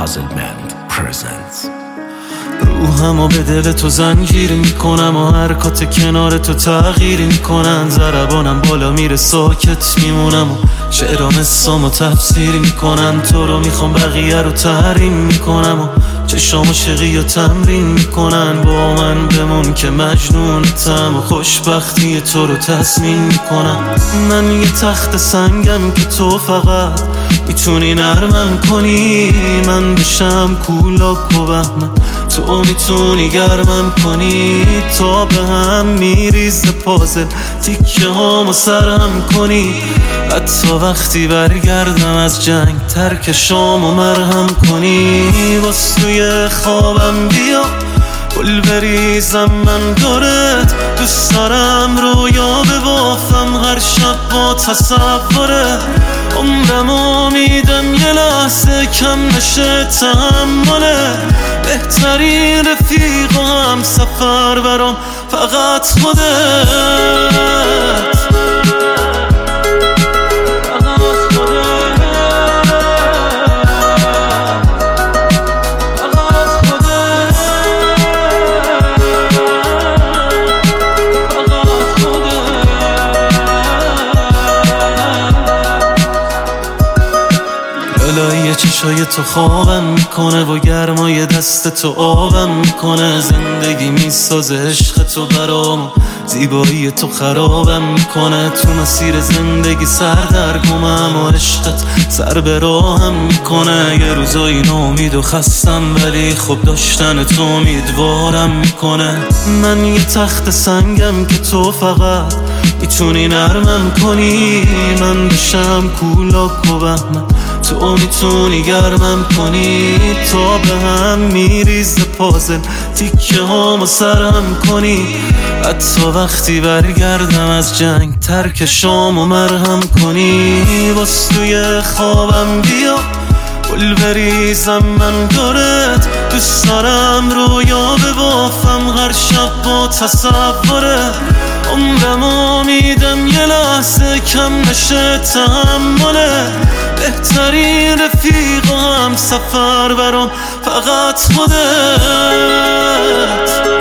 Puzzlement presents. روحمو به دل تو زنجیر میکنم و حرکات کنار تو تغییر میکنن. ضربانم بالا میره ساکت میمونم و شعرام اسامو تفسیر میکنن. تو رو میخوام بقیه رو تحریم میکنم و چشام عاشقی رو تمرین میکنن. با من بمون که مجنونتم و خوشبختی تو رو تضمین میکنم. من یه تخت سنگم که تو فقط میتونی نرمم کنی. من بشم کولاک و بهمن تو میتونی گرمم کنی. تا به هم میریزه پازل تیکه هامو سرم کنی. حتی وقتی برگردم از جنگ ترک شامو مرهم کنی. باز توی خوابم بیا گل بریزم من دورت. دوست دارم رویا ببافم هر شب با تصوره. عمرمو میدم یه لحظه کم نشه تحمله. بهترین رفیق و هم سفر برام فقط خودت. الهی چشای تو خوابم میکنه و گرمای دست تو آبم میکنه. زندگی میسازه عشق تو برام، زیبایی تو خرابم میکنه. تو مسیر زندگی سردرگمم و عشقت سر به راهم میکنه. یه روزایی ناامید و خستم ولی خب داشتن تو امیدوارم میکنه. من یه تخت سنگم که تو فقط میتونی نرمم کنی. من بشم کولاک و بهمن تو میتونی گرمم کنی. تا به هم میریزه پازل تیکه هامو سرم کنی. حتی وقتی برگردم از جنگ ترک شامو مرهم کنی. باز توی خوابم بیا گل بریزم من دورت. دوست دارم رویا ببافم هر شب با تصوره. عمرمو میدم یه لحظه کم نشه تحمله. بهترین رفیق و هم سفر برام فقط خودت.